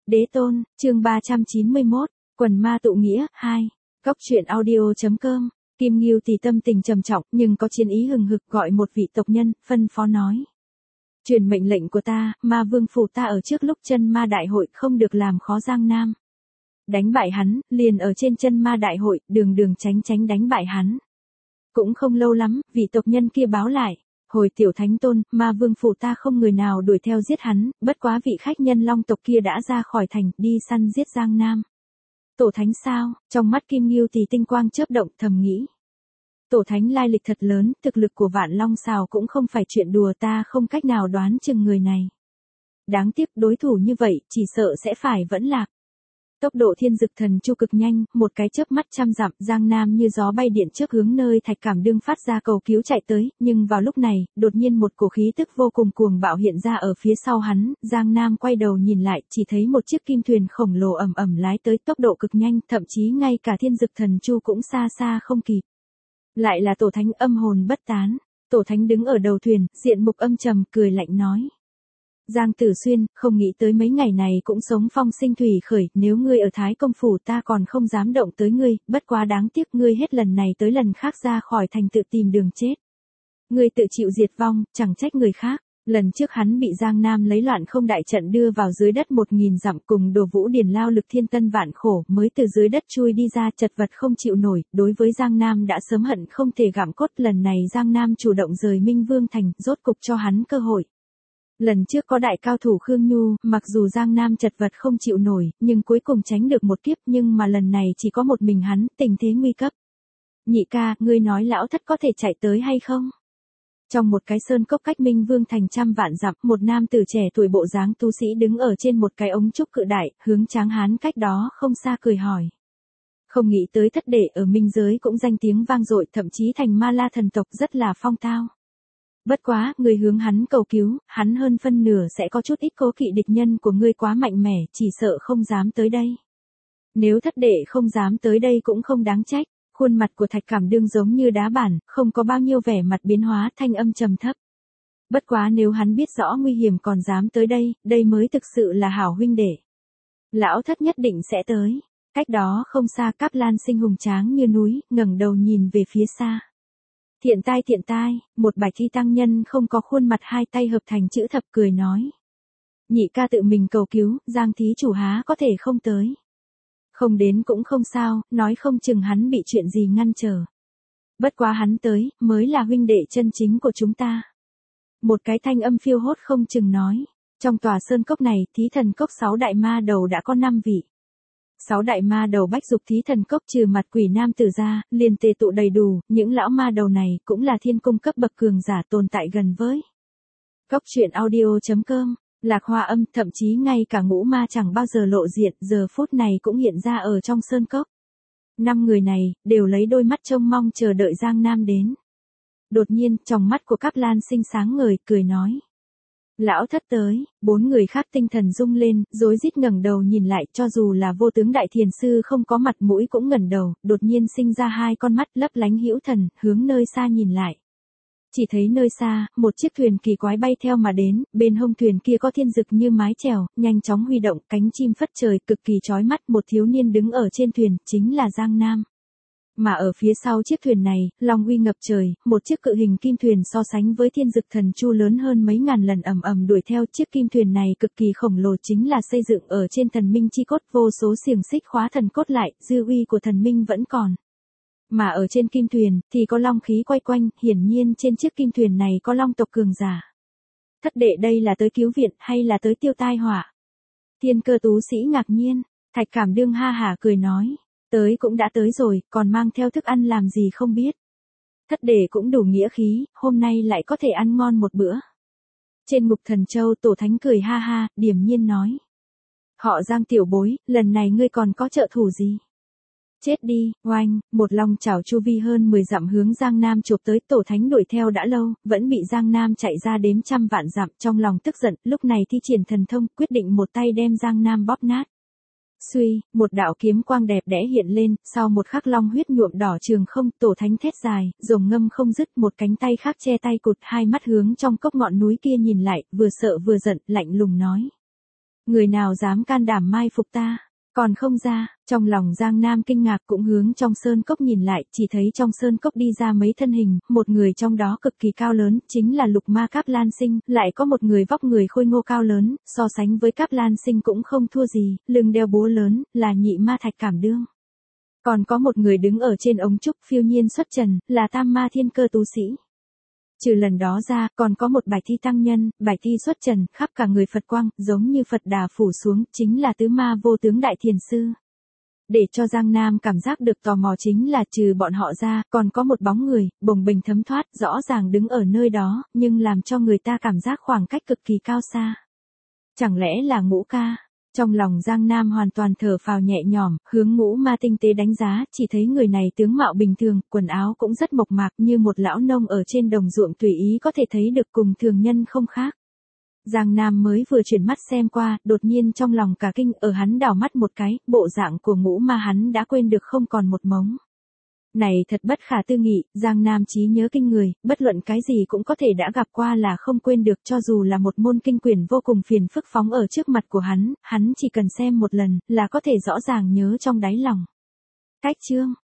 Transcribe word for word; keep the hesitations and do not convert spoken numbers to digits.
Đế tôn, chương ba trăm chín mươi mốt, quần ma tụ nghĩa, hai. Cóc truyện audio.com, Kim Ngưu thì tâm tình trầm trọng nhưng có chiến ý hừng hực gọi một vị tộc nhân, phân phó nói. Truyền mệnh lệnh của ta, ma vương phủ ta ở trước lúc chân ma đại hội không được làm khó Giang Nam. Đánh bại hắn, liền ở trên chân ma đại hội, đường đường tránh tránh đánh bại hắn. Cũng không lâu lắm, vị tộc nhân kia báo lại. Hồi tiểu thánh tôn, ma vương phủ ta không người nào đuổi theo giết hắn, bất quá vị khách nhân long tộc kia đã ra khỏi thành, đi săn giết Giang Nam. Tổ thánh sao? Trong mắt Kim Ngưu thì tinh quang chớp động, thầm nghĩ. Tổ thánh lai lịch thật lớn, thực lực của Vạn Long Sào cũng không phải chuyện đùa, ta không cách nào đoán chừng người này. Đáng tiếc đối thủ như vậy, chỉ sợ sẽ phải vẫn lạc. Tốc độ thiên dực thần chu cực nhanh, một cái chớp mắt trăm dặm, Giang Nam như gió bay điện trước hướng nơi Thạch Cảm Đương phát ra cầu cứu chạy tới, nhưng vào lúc này, đột nhiên một cổ khí tức vô cùng cuồng bạo hiện ra ở phía sau hắn, Giang Nam quay đầu nhìn lại, chỉ thấy một chiếc kim thuyền khổng lồ ầm ầm lái tới, tốc độ cực nhanh, thậm chí ngay cả thiên dực thần chu cũng xa xa không kịp. Lại là tổ thánh, âm hồn bất tán. Tổ thánh đứng ở đầu thuyền, diện mục âm trầm, cười lạnh nói. Giang Tử Xuyên, không nghĩ tới mấy ngày này cũng sống phong sinh thủy khởi, nếu ngươi ở Thái Công Phủ ta còn không dám động tới ngươi, bất quá đáng tiếc ngươi hết lần này tới lần khác ra khỏi thành tự tìm đường chết. Ngươi tự chịu diệt vong, chẳng trách người khác. Lần trước hắn bị Giang Nam lấy loạn không đại trận đưa vào dưới đất một nghìn dặm cùng Đồ Vũ Điền lao lực thiên tân vạn khổ mới từ dưới đất chui đi ra, chật vật không chịu nổi, đối với Giang Nam đã sớm hận không thể gặm cốt, lần này Giang Nam chủ động rời Minh Vương Thành, rốt cục cho hắn cơ hội. Lần trước có đại cao thủ Khương Nhu, mặc dù Giang Nam chật vật không chịu nổi, nhưng cuối cùng tránh được một kiếp, nhưng mà lần này chỉ có một mình hắn, tình thế nguy cấp. Nhị ca, ngươi nói lão thất có thể chạy tới hay không? Trong một cái sơn cốc cách Minh Vương Thành trăm vạn dặm, một nam tử trẻ tuổi bộ dáng tu sĩ đứng ở trên một cái ống trúc cự đại, hướng Tráng Hán cách đó không xa cười hỏi. Không nghĩ tới thất đệ ở minh giới cũng danh tiếng vang dội, thậm chí thành ma la thần tộc rất là phong tao. Bất quá, người hướng hắn cầu cứu, hắn hơn phân nửa sẽ có chút ít cố kỵ, địch nhân của ngươi quá mạnh mẽ, chỉ sợ không dám tới đây. Nếu thất đệ không dám tới đây cũng không đáng trách. Khuôn mặt của Thạch Cảm Đương giống như đá bản, không có bao nhiêu vẻ mặt biến hóa, thanh âm trầm thấp. Bất quá nếu hắn biết rõ nguy hiểm còn dám tới đây, đây mới thực sự là hảo huynh đệ. Lão thất nhất định sẽ tới. Cách đó không xa, Cáp Lan Sinh hùng tráng như núi, ngẩng đầu nhìn về phía xa. Thiện tai thiện tai, một bạch y tăng nhân không có khuôn mặt, hai tay hợp thành chữ thập, cười nói. Nhị ca tự mình cầu cứu, Giang thí chủ há có thể không tới. Không đến cũng không sao, nói không chừng hắn bị chuyện gì ngăn trở. Bất quá hắn tới, mới là huynh đệ chân chính của chúng ta. Một cái thanh âm phiêu hốt không chừng nói. Trong tòa sơn cốc này, thí thần cốc sáu đại ma đầu đã có năm vị. Sáu đại ma đầu bách dục thí thần cốc trừ mặt quỷ nam tử ra, liền tề tụ đầy đủ, những lão ma đầu này cũng là thiên cung cấp bậc cường giả tồn tại gần với. Cóc truyện audio.com, Lạc Hoa Âm, thậm chí ngay cả ngũ ma chẳng bao giờ lộ diện, giờ phút này cũng hiện ra ở trong sơn cốc. Năm người này, đều lấy đôi mắt trông mong chờ đợi Giang Nam đến. Đột nhiên, trong mắt của Cáp Lan Sinh sáng ngời, cười nói. Lão thất tới, bốn người khác tinh thần rung lên, rối rít ngẩng đầu nhìn lại, cho dù là vô tướng đại thiền sư không có mặt mũi cũng ngẩng đầu, đột nhiên sinh ra hai con mắt lấp lánh hữu thần, hướng nơi xa nhìn lại. Chỉ thấy nơi xa, một chiếc thuyền kỳ quái bay theo mà đến, bên hông thuyền kia có thiên dực như mái chèo, nhanh chóng huy động, cánh chim phất trời, cực kỳ chói mắt, một thiếu niên đứng ở trên thuyền, chính là Giang Nam. Mà ở phía sau chiếc thuyền này, long uy ngập trời, một chiếc cự hình kim thuyền so sánh với thiên dực thần chu lớn hơn mấy ngàn lần, ầm ầm đuổi theo. Chiếc kim thuyền này cực kỳ khổng lồ, chính là xây dựng ở trên thần minh chi cốt, vô số xiềng xích khóa thần cốt lại, dư uy của thần minh vẫn còn. Mà ở trên kim thuyền, thì có long khí quay quanh, hiển nhiên trên chiếc kim thuyền này có long tộc cường giả. Thất đệ đây là tới cứu viện, hay là tới tiêu tai họa? Thiên Cơ tú sĩ ngạc nhiên, Thạch Cảm Đương ha hả cười nói. Tới cũng đã tới rồi, còn mang theo thức ăn làm gì không biết. Thất đệ cũng đủ nghĩa khí, hôm nay lại có thể ăn ngon một bữa. Trên Ngục Thần Châu, tổ thánh cười ha ha, điềm nhiên nói. Họ Giang tiểu bối, lần này ngươi còn có trợ thủ gì? Chết đi, oanh, một long chảo chu vi hơn mười dặm hướng Giang Nam chụp tới, tổ thánh đuổi theo đã lâu, vẫn bị Giang Nam chạy ra đếm trăm vạn dặm, trong lòng tức giận, lúc này thi triển thần thông, quyết định một tay đem Giang Nam bóp nát. Suy, một đạo kiếm quang đẹp đẽ hiện lên, sau một khắc long huyết nhuộm đỏ trường không, tổ thánh thét dài, rồng ngâm không dứt, một cánh tay khác che tay cụt, hai mắt hướng trong cốc ngọn núi kia nhìn lại, vừa sợ vừa giận, lạnh lùng nói. Người nào dám can đảm mai phục ta, còn không ra. Trong lòng Giang Nam kinh ngạc cũng hướng trong sơn cốc nhìn lại, chỉ thấy trong sơn cốc đi ra mấy thân hình, một người trong đó cực kỳ cao lớn, chính là Lục Ma Cáp Lan Sinh, lại có một người vóc người khôi ngô cao lớn, so sánh với Cáp Lan Sinh cũng không thua gì, lưng đeo búa lớn, là Nhị Ma Thạch Cảm Đương. Còn có một người đứng ở trên ống trúc phiêu nhiên xuất trần, là Tam Ma Thiên Cơ tu sĩ. Trừ lần đó ra, còn có một Bạch Thi tăng nhân, Bạch Thi xuất trần, khắp cả người Phật quang, giống như Phật Đà phủ xuống, chính là Tứ Ma Vô Tướng Đại Thiền Sư. Để cho Giang Nam cảm giác được tò mò chính là trừ bọn họ ra, còn có một bóng người, bồng bềnh thấm thoát, rõ ràng đứng ở nơi đó, nhưng làm cho người ta cảm giác khoảng cách cực kỳ cao xa. Chẳng lẽ là Ngũ Ca? Trong lòng Giang Nam hoàn toàn thở phào nhẹ nhõm, hướng Ngũ Ma tinh tế đánh giá, chỉ thấy người này tướng mạo bình thường, quần áo cũng rất mộc mạc như một lão nông ở trên đồng ruộng tùy ý có thể thấy được cùng thường nhân không khác. Giang Nam mới vừa chuyển mắt xem qua, đột nhiên trong lòng cả kinh, ở hắn đảo mắt một cái, bộ dạng của Ngũ Ma hắn đã quên được không còn một mống. Này thật bất khả tư nghị, Giang Nam trí nhớ kinh người, bất luận cái gì cũng có thể đã gặp qua là không quên được, cho dù là một môn kinh quyển vô cùng phiền phức phóng ở trước mặt của hắn, hắn chỉ cần xem một lần, là có thể rõ ràng nhớ trong đáy lòng. Cách chương